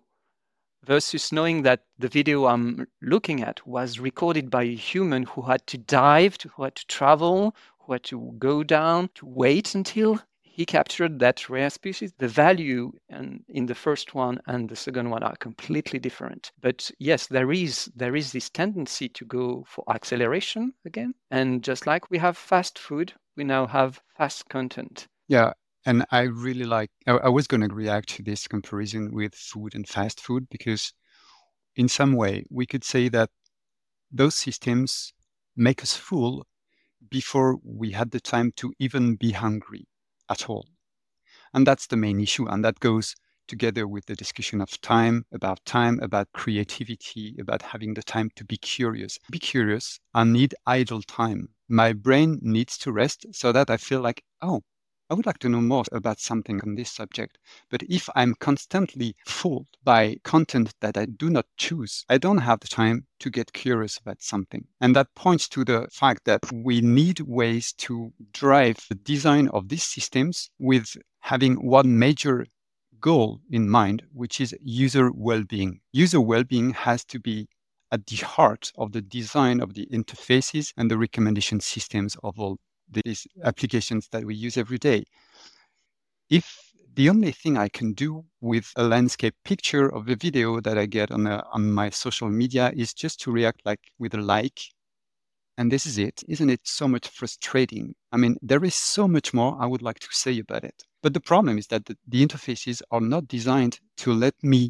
versus knowing that the video I'm looking at was recorded by a human who had to dive, who had to travel, who had to go down, to wait until he captured that rare species. The value in the first one and the second one are completely different. But yes, there is this tendency to go for acceleration again. And just like we have fast food, we now have fast content. Yeah. And I really I was going to react to this comparison with food and fast food, because in some way we could say that those systems make us full before we had the time to even be hungry at all. And that's the main issue. And that goes together with the discussion of time, about creativity, about having the time to be curious. Be curious. I need idle time. My brain needs to rest so that I feel like, oh, I would like to know more about something on this subject. But if I'm constantly fooled by content that I do not choose, I don't have the time to get curious about something. And that points to the fact that we need ways to drive the design of these systems with having one major goal in mind, which is user well-being. User well-being has to be at the heart of the design of the interfaces and the recommendation systems of all these applications that we use every day. If the only thing I can do with a landscape picture of a video that I get on my social media is just to react like with a like, and this is it, isn't it so much frustrating? I mean, there is so much more I would like to say about it. But the problem is that the interfaces are not designed to let me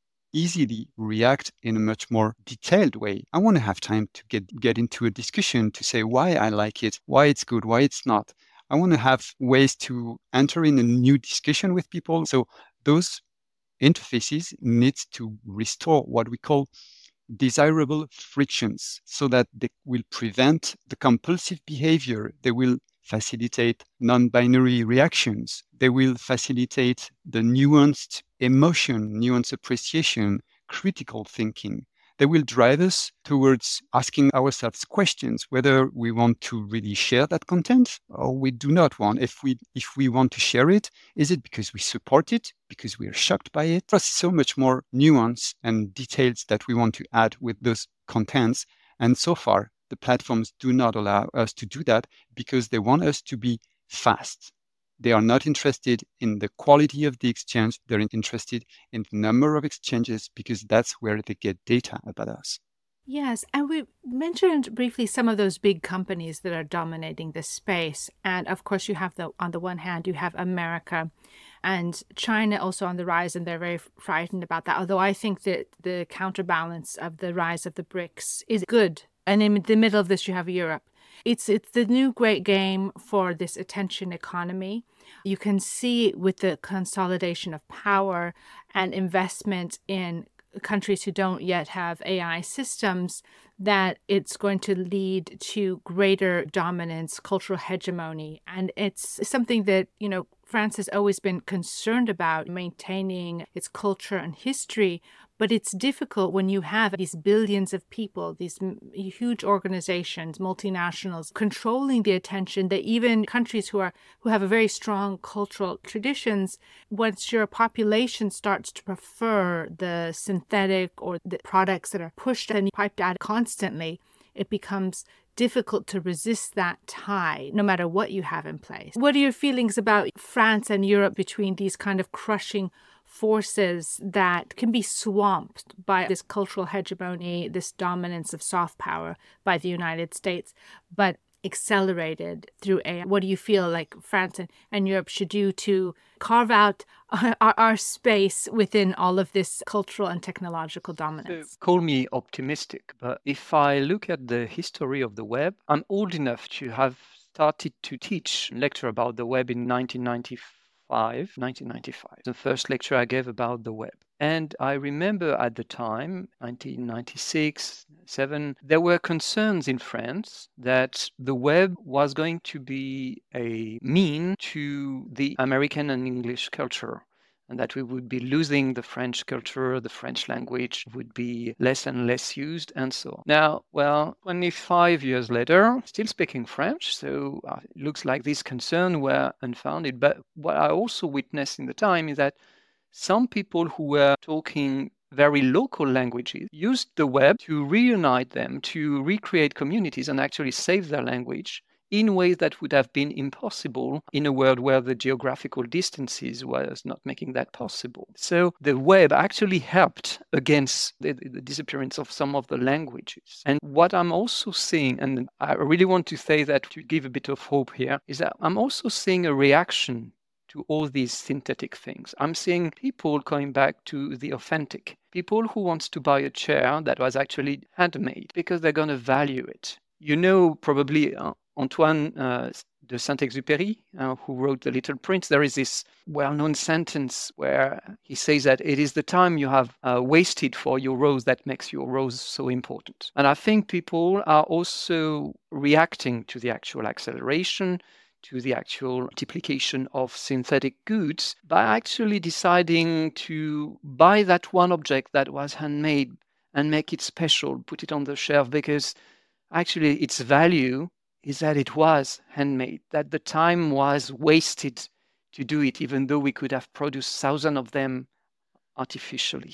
easily react in a much more detailed way. I want to have time to get into a discussion to say why I like it, why it's good, why it's not. I want to have ways to enter in a new discussion with people. So those interfaces need to restore what we call desirable frictions so that they will prevent the compulsive behavior. They will facilitate non-binary reactions. They will facilitate the nuanced emotion, nuanced appreciation, critical thinking. They will drive us towards asking ourselves questions, whether we want to really share that content or we do not want. If we want to share it, is it because we support it, because we are shocked by it? There's so much more nuance and details that we want to add with those contents. And so far, the platforms do not allow us to do that because they want us to be fast. They are not interested in the quality of the exchange. They're interested in the number of exchanges because that's where they get data about us. Yes, and we mentioned briefly some of those big companies that are dominating this space. And of course, you have on the one hand, you have America and China also on the rise, and they're very frightened about that. Although I think that the counterbalance of the rise of the BRICS is good. And in the middle of this, you have Europe. It's the new great game for this attention economy. You can see with the consolidation of power and investment in countries who don't yet have AI systems that it's going to lead to greater dominance, cultural hegemony. And it's something that, France has always been concerned about, maintaining its culture and history. But it's difficult when you have these billions of people, these huge organizations, multinationals, controlling the attention, that even countries who have a very strong cultural traditions, once your population starts to prefer the synthetic or the products that are pushed and piped out constantly, it becomes difficult to resist that tie, no matter what you have in place. What are your feelings about France and Europe between these kind of crushing forces that can be swamped by this cultural hegemony, this dominance of soft power by the United States, but accelerated through AI? What do you feel like France and Europe should do to carve out our space within all of this cultural and technological dominance? So, call me optimistic, but if I look at the history of the web, I'm old enough to have started to teach a lecture about the web in 1995, the first lecture I gave about the web. And I remember at the time, 1996, 7, there were concerns in France that the web was going to be a mean to the American and English culture, and that we would be losing the French culture, the French language would be less and less used, and so on. Now, 25 years later, still speaking French, so it looks like these concerns were unfounded. But what I also witnessed in the time is that some people who were talking very local languages used the web to reunite them, to recreate communities and actually save their language in ways that would have been impossible in a world where the geographical distances was not making that possible. So the web actually helped against the disappearance of some of the languages. And what I'm also seeing, and I really want to say that to give a bit of hope here, is that I'm also seeing a reaction to all these synthetic things. I'm seeing people going back to the authentic. People who wants to buy a chair that was actually handmade because they're going to value it. Probably Antoine de Saint-Exupéry, who wrote The Little Prince, there is this well-known sentence where he says that it is the time you have wasted for your rose that makes your rose so important. And I think people are also reacting to the actual acceleration, to the actual multiplication of synthetic goods by actually deciding to buy that one object that was handmade and make it special, put it on the shelf, because actually its value is that it was handmade, that the time was wasted to do it, even though we could have produced thousands of them artificially.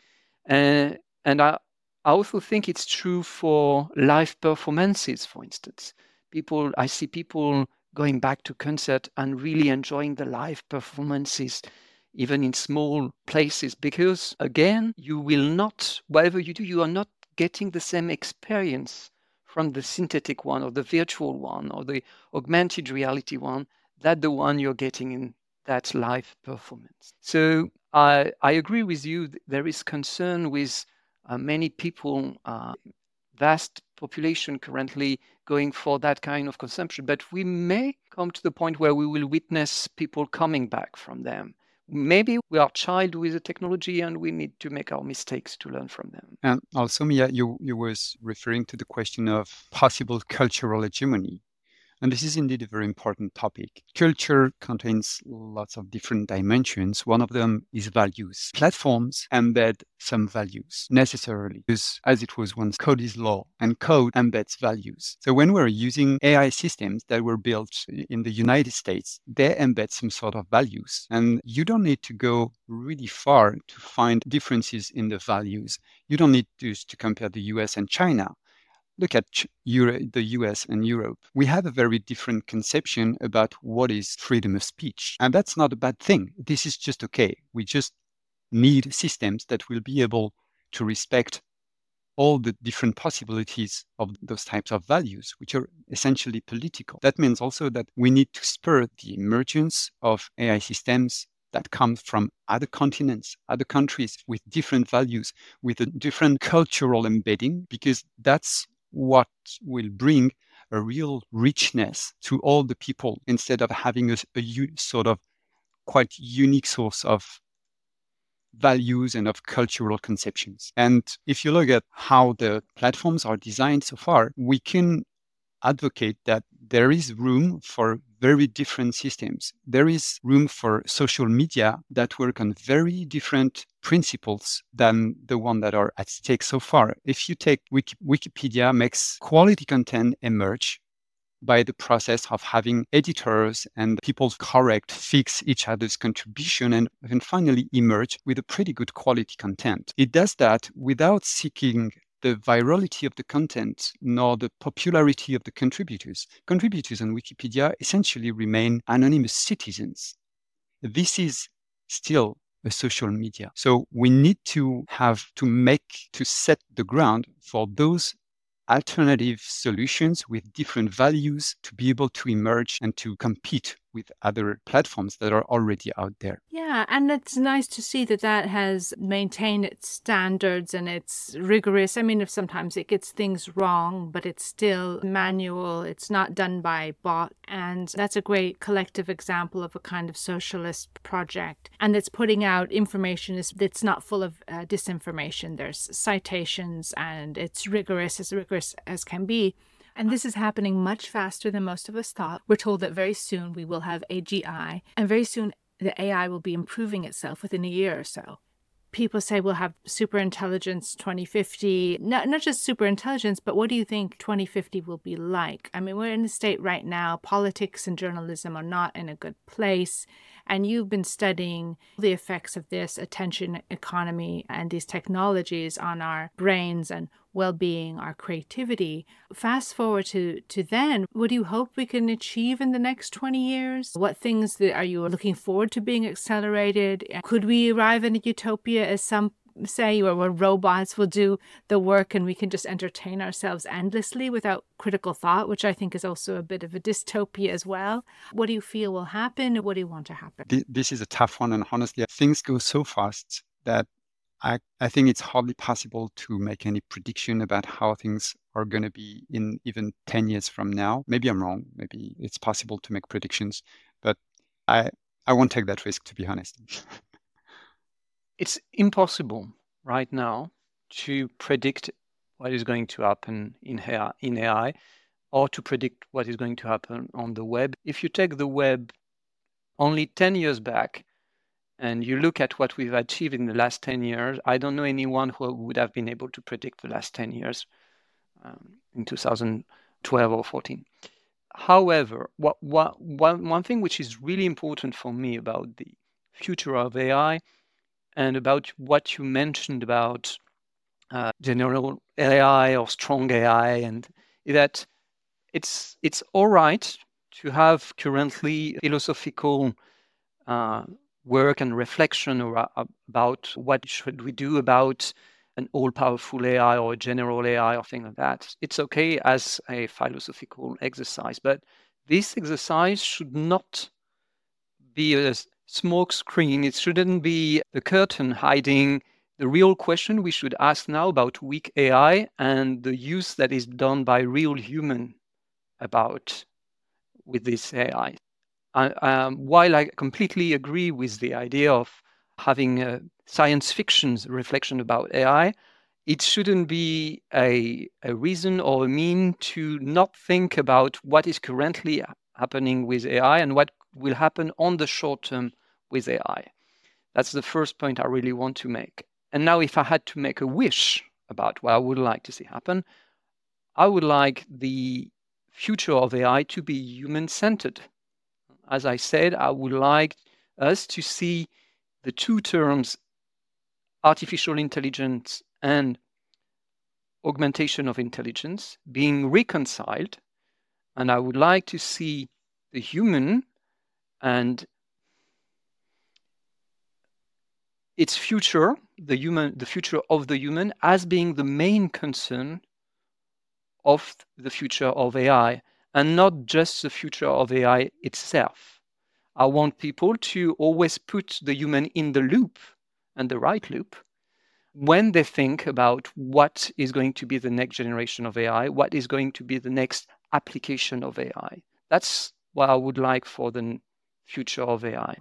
And I also think it's true for live performances, for instance. I see people going back to concert and really enjoying the live performances, even in small places, because again, you will not, whatever you do, you are not getting the same experience from the synthetic one or the virtual one or the augmented reality one that the one you're getting in that live performance. So I agree with you. There is concern with many people, vast population currently going for that kind of consumption, but we may come to the point where we will witness people coming back from them. Maybe we are child with the technology and we need to make our mistakes to learn from them. And also, Mia, you was referring to the question of possible cultural hegemony. And this is indeed a very important topic. Culture contains lots of different dimensions. One of them is values. Platforms embed some values necessarily, because as it was once, code is law, and code embeds values. So when we're using AI systems that were built in the United States, they embed some sort of values. And you don't need to go really far to find differences in the values. You don't need to compare the US and China. Look at the US and Europe. We have a very different conception about what is freedom of speech. And that's not a bad thing. This is just okay. We just need systems that will be able to respect all the different possibilities of those types of values, which are essentially political. That means also that we need to spur the emergence of AI systems that come from other continents, other countries with different values, with a different cultural embedding, because that's what will bring a real richness to all the people instead of having a sort of quite unique source of values and of cultural conceptions. And if you look at how the platforms are designed so far, we can advocate that there is room for very different systems. There is room for social media that work on very different principles than the one that are at stake so far. If you take Wikipedia makes quality content emerge by the process of having editors and people correct, fix each other's contribution, and finally emerge with a pretty good quality content. It does that without seeking the virality of the content nor the popularity of the contributors. Contributors on Wikipedia essentially remain anonymous citizens. This is still a social media. So we need to set the ground for those alternative solutions with different values to be able to emerge and to compete with other platforms that are already out there. Yeah, and it's nice to see that has maintained its standards and it's rigorous. I mean, if sometimes it gets things wrong, but it's still manual. It's not done by bot. And that's a great collective example of a kind of socialist project. And it's putting out information that's not full of disinformation. There's citations and it's rigorous as can be. And this is happening much faster than most of us thought. We're told that very soon we will have AGI, and very soon the AI will be improving itself within a year or so. People say we'll have superintelligence 2050, not just superintelligence, but what do you think 2050 will be like? I mean, we're in a state right now, politics and journalism are not in a good place. And you've been studying the effects of this attention economy and these technologies on our brains and well-being, our creativity. Fast forward to then, what do you hope we can achieve in the next 20 years? What things are you looking forward to being accelerated? Could we arrive in a utopia, as some say, where robots will do the work and we can just entertain ourselves endlessly without critical thought, which I think is also a bit of a dystopia as well? What do you feel will happen? What do you want to happen? This is a tough one. And honestly, things go so fast that I think it's hardly possible to make any prediction about how things are going to be in even 10 years from now. Maybe I'm wrong. Maybe it's possible to make predictions, but I won't take that risk, to be honest. It's impossible right now to predict what is going to happen in AI or to predict what is going to happen on the web. If you take the web only 10 years back, and you look at what we've achieved in the last 10 years, I don't know anyone who would have been able to predict the last 10 years in 2012 or 14. However, one thing which is really important for me about the future of AI and about what you mentioned about general AI or strong AI, and that it's all right to have currently philosophical work and reflection about what should we do about an all-powerful AI or a general AI or thing like that. It's okay as a philosophical exercise, but this exercise should not be a smoke screen. It shouldn't be the curtain hiding the real question we should ask now about weak AI and the use that is done by real human with this AI. While I completely agree with the idea of having a science fiction reflection about AI, it shouldn't be a reason or a mean to not think about what is currently happening with AI and what will happen on the short term with AI. That's the first point I really want to make. And now if I had to make a wish about what I would like to see happen, I would like the future of AI to be human-centered. As I said, I would like us to see the two terms, artificial intelligence and augmentation of intelligence, being reconciled. And I would like to see the human and its future, the future of the human, as being the main concern of the future of AI, and not just the future of AI itself. I want people to always put the human in the loop, and the right loop, when they think about what is going to be the next generation of AI, what is going to be the next application of AI. That's what I would like for the future of AI.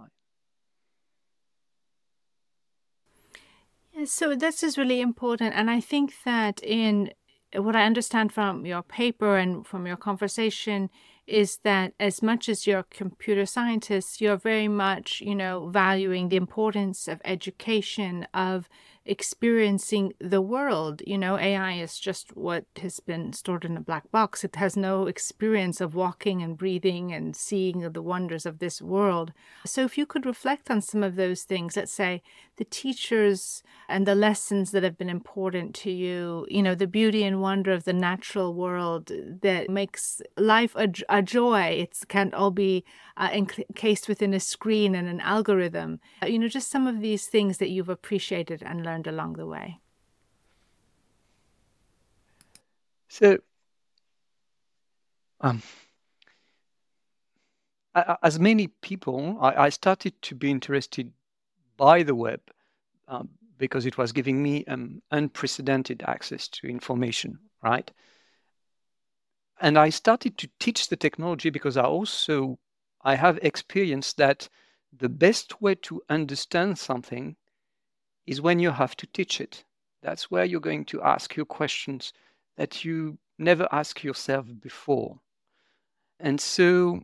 Yeah, so this is really important. And I think that in what I understand from your paper and from your conversation is that as much as you're computer scientists, you're very much, valuing the importance of education, of experiencing the world. AI is just what has been stored in a black box. It has no experience of walking and breathing and seeing the wonders of this world. So if you could reflect on some of those things, let's say the teachers and the lessons that have been important to you, the beauty and wonder of the natural world that makes life a joy. It can't all be encased within a screen and an algorithm. Just some of these things that you've appreciated and learned along the way. So, as many people, I started to be interested by the web because it was giving me unprecedented access to information, right? And I started to teach the technology because I have experienced that the best way to understand something is when you have to teach it. That's where you're going to ask your questions that you never ask yourself before. And so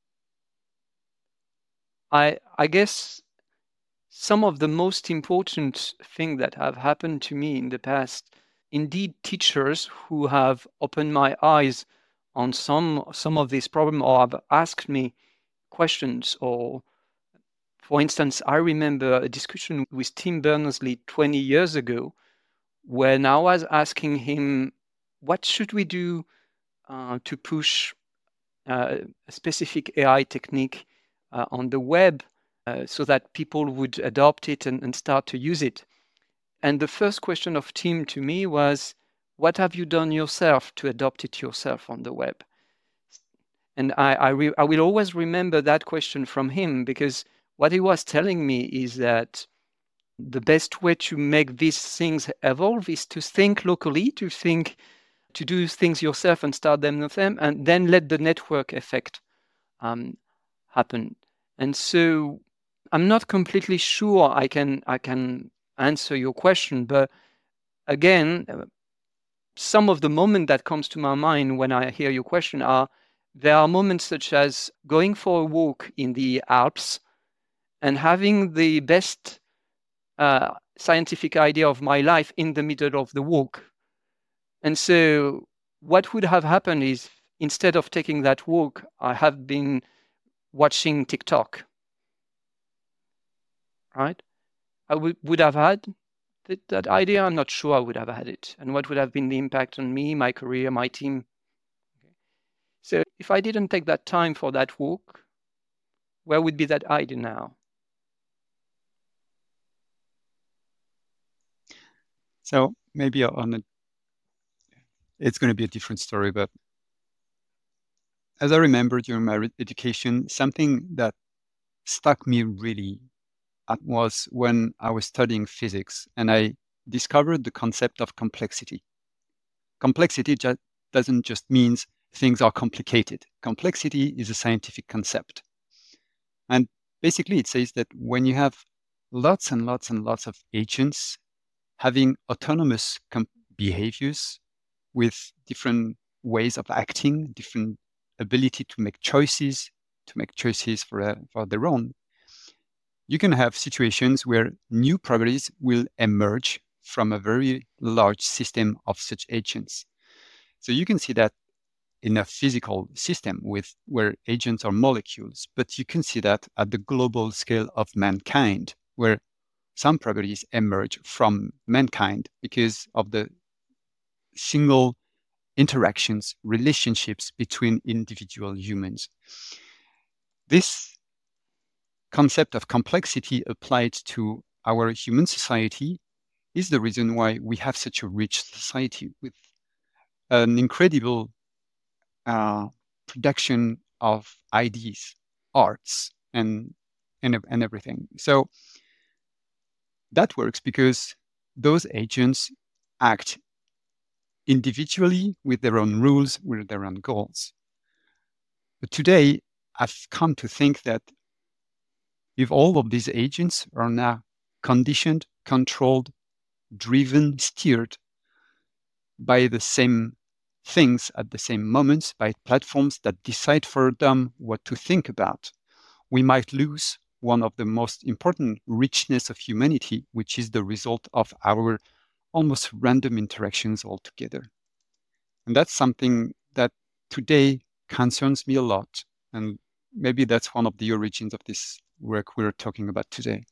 I guess some of the most important things that have happened to me in the past, indeed teachers who have opened my eyes on some of these problems or have asked me questions. Or, for instance, I remember a discussion with Tim Berners-Lee 20 years ago when I was asking him, what should we do to push a specific AI technique on the web so that people would adopt it and start to use it? And the first question of Tim to me was, what have you done yourself to adopt it yourself on the web? And I will always remember that question from him, because what he was telling me is that the best way to make these things evolve is to think locally, to do things yourself and start them with them, and then let the network effect happen. And so I'm not completely sure I can answer your question, but again, some of the moments that comes to my mind when I hear your question there are moments such as going for a walk in the Alps and having the best scientific idea of my life in the middle of the walk. And so what would have happened is, instead of taking that walk, I have been watching TikTok, right? I would have had that idea. I'm not sure I would have had it. And what would have been the impact on me, my career, my team? So if I didn't take that time for that walk, where would be that idea now? So maybe it's going to be a different story, but as I remember during my education, something that stuck me really was when I was studying physics and I discovered the concept of complexity. Complexity doesn't just mean things are complicated. Complexity is a scientific concept. And basically it says that when you have lots and lots and lots of agents having autonomous behaviors with different ways of acting, different ability to make choices for their own, you can have situations where new properties will emerge from a very large system of such agents. So you can see that in a physical system where agents are molecules, but you can see that at the global scale of mankind, where some properties emerge from mankind because of the single interactions, relationships between individual humans. This concept of complexity applied to our human society is the reason why we have such a rich society with an incredible production of ideas, arts, and everything. So that works because those agents act individually with their own rules, with their own goals. But today, I've come to think that if all of these agents are now conditioned, controlled, driven, steered by the same things at the same moments, by platforms that decide for them what to think about, we might lose one of the most important richness of humanity, which is the result of our almost random interactions altogether. And that's something that today concerns me a lot. And maybe that's one of the origins of this work we're talking about today.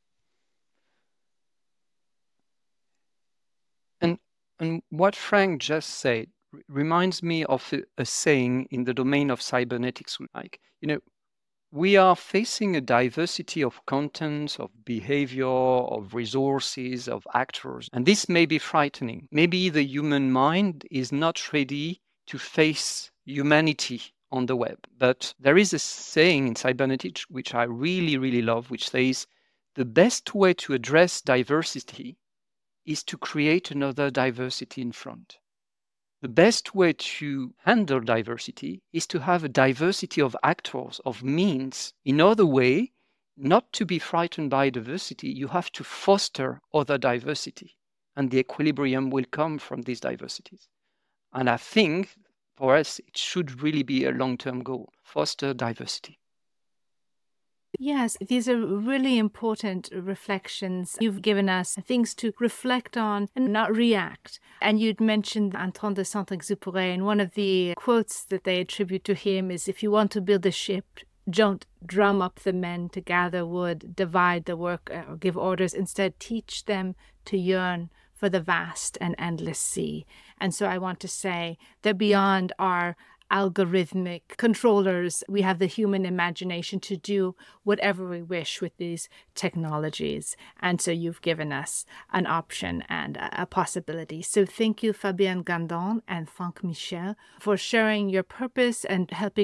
And what Frank just said reminds me of a saying in the domain of cybernetics. Like, we are facing a diversity of contents, of behavior, of resources, of actors. And this may be frightening. Maybe the human mind is not ready to face humanity on the web. But there is a saying in cybernetics, which I really, really love, which says, the best way to address diversity is to create another diversity in front. The best way to handle diversity is to have a diversity of actors, of means. In other way, not to be frightened by diversity, you have to foster other diversity, and the equilibrium will come from these diversities. And I think for us, it should really be a long-term goal, foster diversity. Yes, these are really important reflections. You've given us things to reflect on and not react. And you'd mentioned Antoine de Saint-Exupéry, and one of the quotes that they attribute to him is, if you want to build a ship, don't drum up the men to gather wood, divide the work, or give orders. Instead, teach them to yearn for the vast and endless sea. And so I want to say that beyond our algorithmic controllers, we have the human imagination to do whatever we wish with these technologies. And so you've given us an option and a possibility. So thank you, Fabienne Gandon and Franck Michel, for sharing your purpose and helping us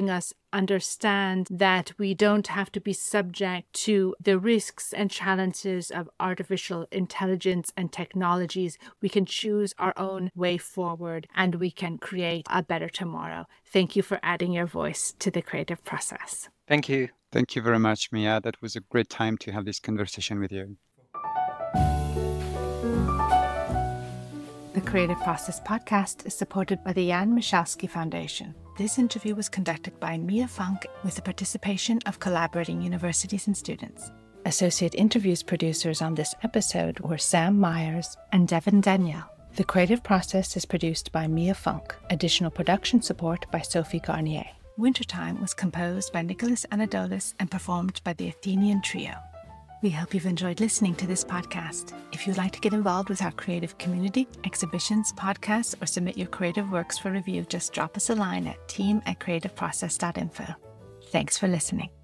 understand that we don't have to be subject to the risks and challenges of artificial intelligence and technologies. We can choose our own way forward and we can create a better tomorrow. Thank you for adding your voice to the creative process. Thank you. Thank you very much, Mia. That was a great time to have this conversation with you. The Creative Process podcast is supported by the Jan Michalski Foundation. This interview was conducted by Mia Funk with the participation of collaborating universities and students. Associate interviews producers on this episode were Sam Myers and Devin Danielle. The Creative Process is produced by Mia Funk. Additional production support by Sophie Garnier. Wintertime was composed by Nicholas Anadoulis and performed by the Athenian Trio. We hope you've enjoyed listening to this podcast. If you'd like to get involved with our creative community, exhibitions, podcasts, or submit your creative works for review, just drop us a line at team@creativeprocess.info. Thanks for listening.